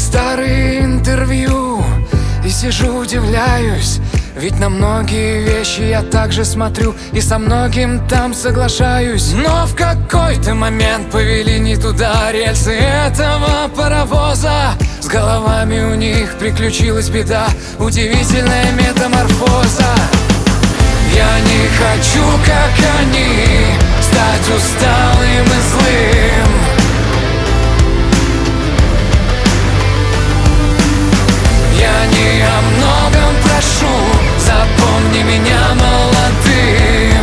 старые интервью и сижу, удивляюсь, ведь на многие вещи я также смотрю и со многим там соглашаюсь. Но в какой-то момент повели не туда рельсы этого паровоза. С головами у них приключилась беда, удивительная метаморфоза. Я не хочу, как они, стать усталым и злым. Я не о многом прошу, запомни меня молодым.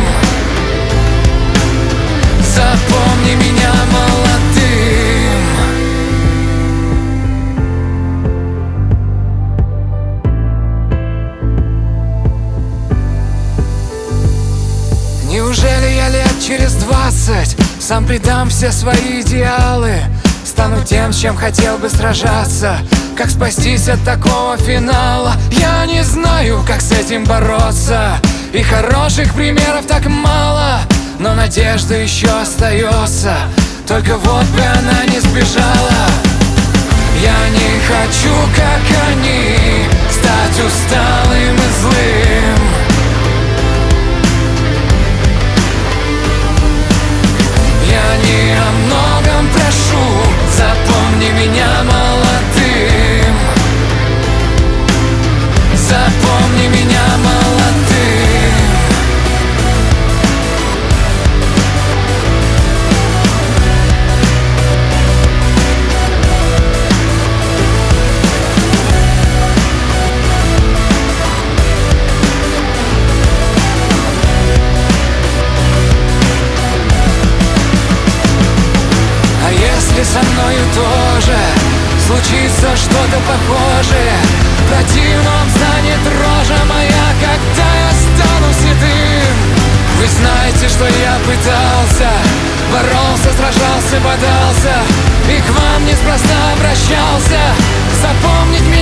Запомни меня молодым. Неужели я лет через 20 сам предам все свои идеалы? Стану тем, с чем хотел бы сражаться. Как спастись от такого финала? Я не знаю, как с этим бороться. И хороших примеров так мало, но надежда еще остается. Только вот бы она не сбежала. Я не хочу, как они, стать усталым и злым. Я не о многом прошу, запомни меня молодым. Запомни меня молодым. А если со мною тоже случится что-то похожее, в противном станет рожа моя, когда я стану седым. Вы знаете, что я пытался, боролся, сражался, бодался, и к вам неспроста обращался. Запомнить меня